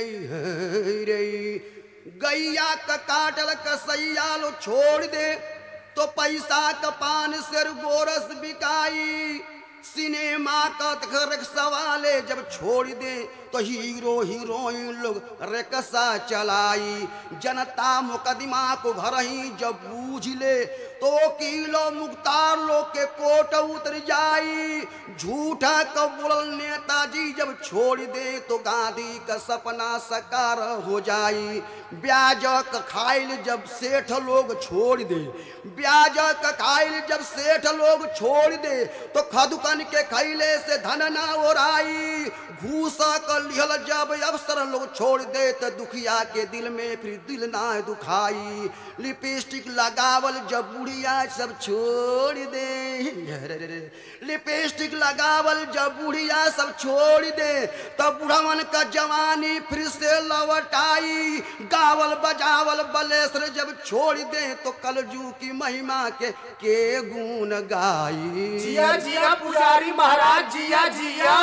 रे गैया का काटल कसैया लो छोड़ दे तो पैसा का पान सिर गोरस बिकाई। सिनेमा का सवाले जब छोड़ दे तो हीरो हीरोइन लोग रिक्शा चलाई। जनता मुकदमा को घर ही जब बूझ ले तो किलो मुख्तार लोग के कोट उतर जाई। झूठा कबूल नेताजी जब छोड़ दे तो गांधी का सपना साकार हो जाई। ब्याज का खाइल जब सेठ लोग छोड़ दे, ब्याज का खाइल जब सेठ लोग छोड़ दे तो खदुकन के खैले से धन ना ओराई। घूसा का लिहल जब अवसर लोग छोड़ दे तो दुखिया के दिल में फिर दिल ना दुखाई। लिपस्टिक लगावल जब बुढ़िया सब छोड़ दे, लिपस्टिक लगावल जब बुढ़िया सब छोड़ दे तब बुढ़वन का जवानी फिर से लौट आई। गावल बजावल बलेसर जब छोड़ दे तो कलजू की महिमा के गुण गाई। जिया जिया पुजारी महाराज जिया जिया।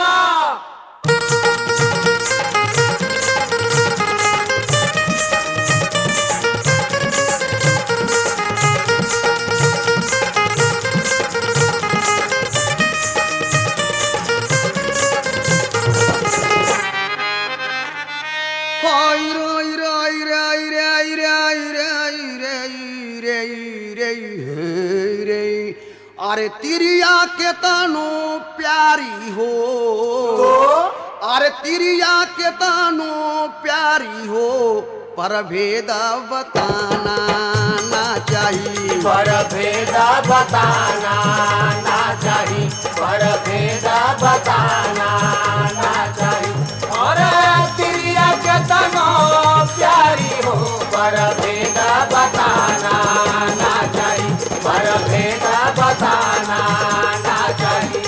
अरे तिरिया के तानो प्यारी हो तो? अरे तिरिया के तानो प्यारी हो पर भेद बताना ना चाहिए, पर भेद बताना ना चाहिए, पर भेद बताना ना चाहिए। और तिरिया के तानो प्यारी हो पर भेद बताना ना चाहिए, पर भेद बताना ना चाहिए।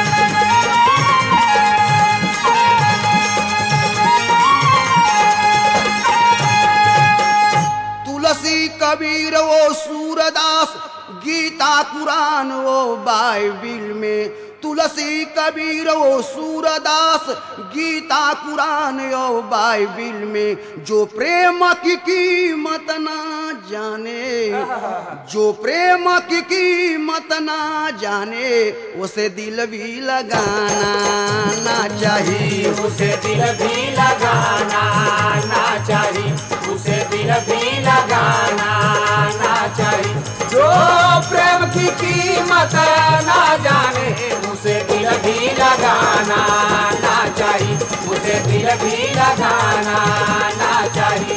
तुलसी कबीर वो सूरदास गीता कुरान वो बाइबिल में। तुलसी कबीर वो सूरदास गीता कुरान वो बाइबिल में। जो प्रेम की कीमत ना जाने, जो प्रेम की कीमत ना जाने उसे दिल भी लगाना ना चाहिए, उसे दिल भी लगाना ना चाहिए, उसे दिल भी लगाना ना चाहिए। जो प्रेम की कीमत ना जाने उसे दिल भी लगाना ना चाहिए, उसे दिल भी लगाना ना चाहिए।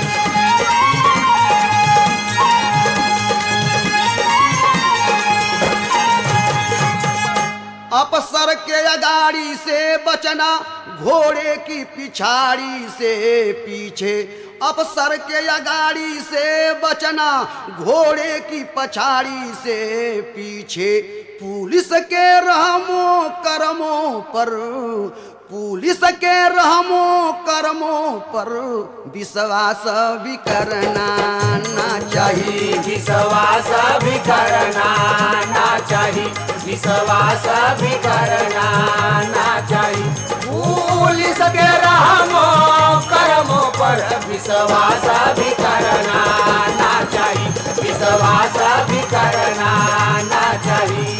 अफसर के अगाड़ी से बचना घोड़े की पिछाड़ी से पीछे। अफसर के अगाड़ी से बचना घोड़े की पछाड़ी से पीछे। पुलिस के रहमो करमों पर, पुलिस के रहमो कर्मों पर विश्वास भी करना ना चाहिए, विश्वास भी करना ना चाहिए, विश्वास भी करना ना चाहिए। पुलिस के रहमो कर्मों पर विश्वास भी करना ना चाहिए, विश्वास भी करना ना चाहिए।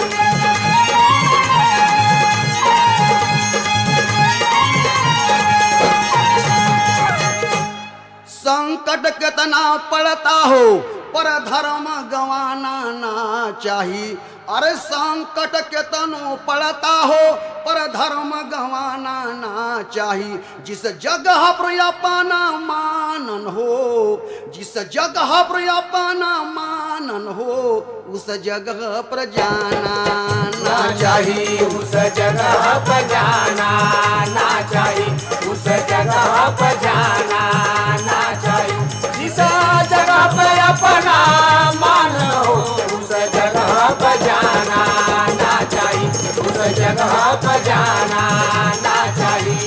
संकट कितना पड़ता हो पर धर्म गंवाना ना चाहिए। अरे संकट कितनो पड़ता हो पर धर्म गंवाना ना चाहिए। जिस जगह पर अपना मानन हो, जिस जगह पर अपना मानन हो उस जगह पर जाना ना चाहिए, उस जगह पर जाना ना चाहिए, उस जगह पर जाना ना चाहिए। जिस जगह पे अपना मान हो उस जगह पर जाना ना चाहिए, उस जगह पर जाना ना चाहिए।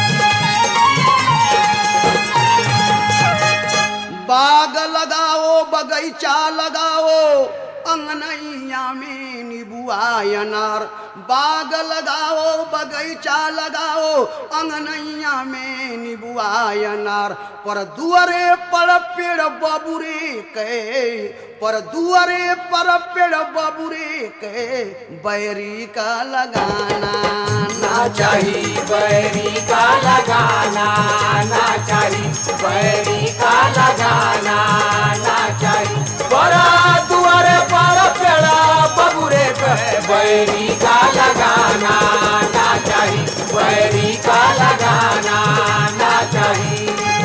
बाग लगाओ बगीचा लगाओ अंगनैया में नीबुआ अनार, बाग लगाओ बगीचा लगाओ अंगनैया में नीबुआ अनार, पर दुआरे पर पेड़ बबुरे के, पर दुआरे पर पेड़ बबुरे के बैरी का लगाना ना चाहिए बैरी का लगाना, ना चाहिए बैरी का लगाना, ना चाहिए बड़ा दुआरे पर पेड़ा बबुरे पे बैरी का लगाना, ना चाहिए बैरी का लगाना, ना चाहिए।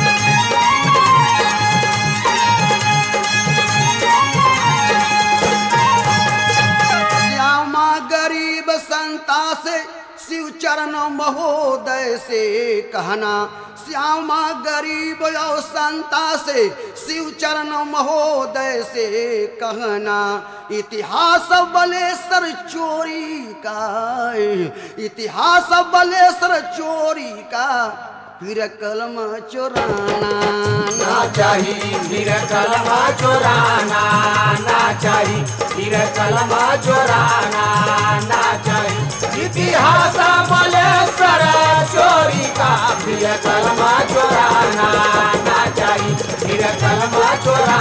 श्यामा गरीब संता से शिव चरण महोदय से कहना, श्यामा गरीब और संता से शिव चरण महोदय से कहना, इतिहास बलेसर चोरी का, इतिहास बलेसर चोरी का फिर कलम चोराना ना चाहिए फिर कलमा चोराना, ना चाहिए फिर कलमा चोराना, ना चाहिए इतिहास बलेसर चोरी का फिर कलमा चोराना, ना चाहिए फिर कलमा चोराना।